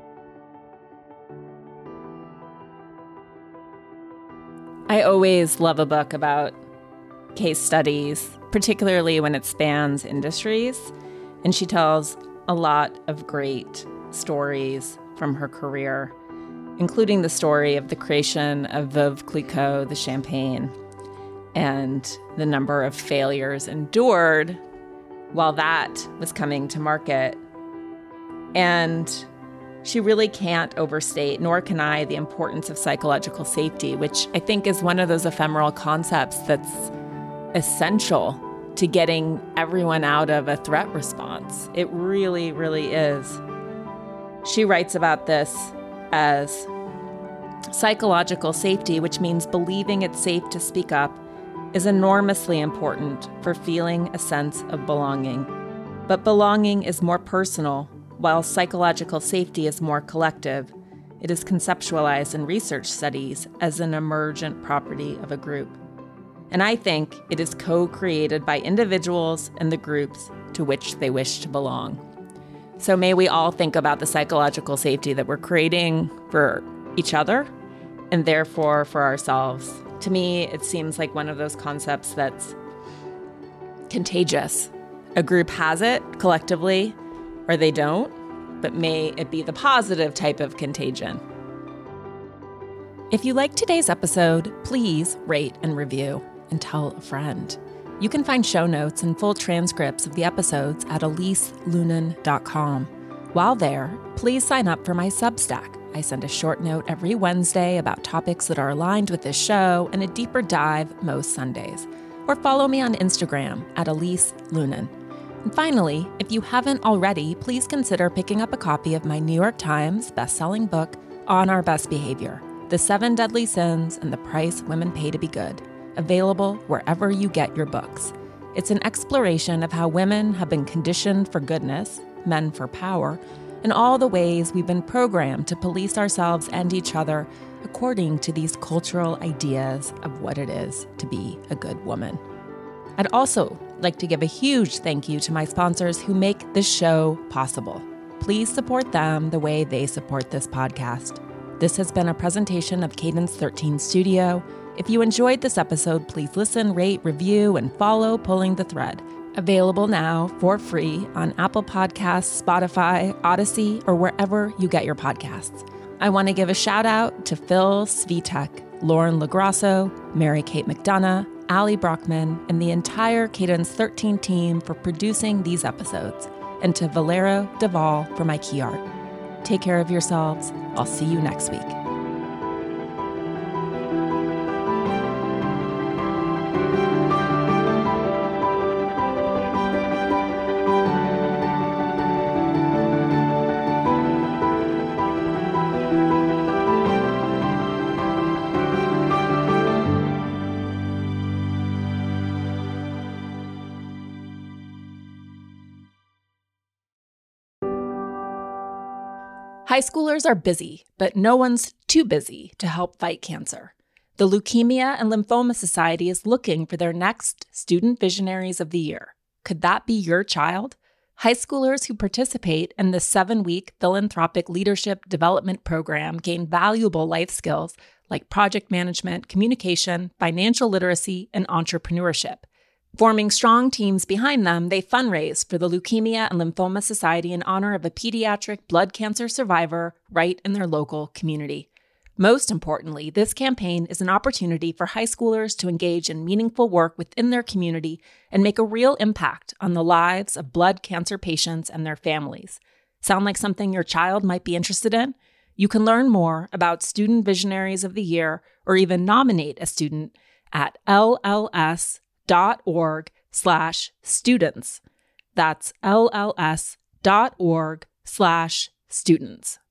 I always love a book about case studies, particularly when it spans industries. And she tells a lot of great stories from her career, including the story of the creation of Veuve Clicquot, the champagne, and the number of failures endured while that was coming to market. And she really can't overstate, nor can I, the importance of psychological safety, which I think is one of those ephemeral concepts that's essential to getting everyone out of a threat response. It really, really is. She writes about this as psychological safety, which means believing it's safe to speak up, is enormously important for feeling a sense of belonging. But belonging is more personal, while psychological safety is more collective. It is conceptualized in research studies as an emergent property of a group. And I think it is co-created by individuals and the groups to which they wish to belong. So may we all think about the psychological safety that we're creating for each other and therefore for ourselves. To me, it seems like one of those concepts that's contagious. A group has it collectively, or they don't, but may it be the positive type of contagion. If you liked today's episode, please rate and review and tell a friend. You can find show notes and full transcripts of the episodes at elise lunan dot com. While there, please sign up for my Substack. I send a short note every Wednesday about topics that are aligned with this show and a deeper dive most Sundays. Or follow me on Instagram at elise lunan. And finally, if you haven't already, please consider picking up a copy of my New York Times best-selling book, On Our Best Behavior, The Seven Deadly Sins and the Price Women Pay to Be Good, available wherever you get your books. It's an exploration of how women have been conditioned for goodness, men for power, and all the ways we've been programmed to police ourselves and each other according to these cultural ideas of what it is to be a good woman. I'd also like to give a huge thank you to my sponsors who make this show possible. Please support them the way they support this podcast. This has been a presentation of Cadence thirteen Studio. If you enjoyed this episode, please listen, rate, review, and follow Pulling the Thread. Available now for free on Apple Podcasts, Spotify, Odyssey, or wherever you get your podcasts. I want to give a shout out to Phil Svitek, Lauren LaGrasso, Mary Kate McDonough, Ali Brockman, and the entire Cadence thirteen team for producing these episodes, and to Valero Duvall for my key art. Take care of yourselves. I'll see you next week. High schoolers are busy, but no one's too busy to help fight cancer. The Leukemia and Lymphoma Society is looking for their next Student Visionaries of the Year. Could that be your child? High schoolers who participate in the seven-week philanthropic leadership development program gain valuable life skills like project management, communication, financial literacy, and entrepreneurship. Forming strong teams behind them, they fundraise for the Leukemia and Lymphoma Society in honor of a pediatric blood cancer survivor right in their local community. Most importantly, this campaign is an opportunity for high schoolers to engage in meaningful work within their community and make a real impact on the lives of blood cancer patients and their families. Sound like something your child might be interested in? You can learn more about Student Visionaries of the Year or even nominate a student at lls.org slash students. That's lls.org slash students.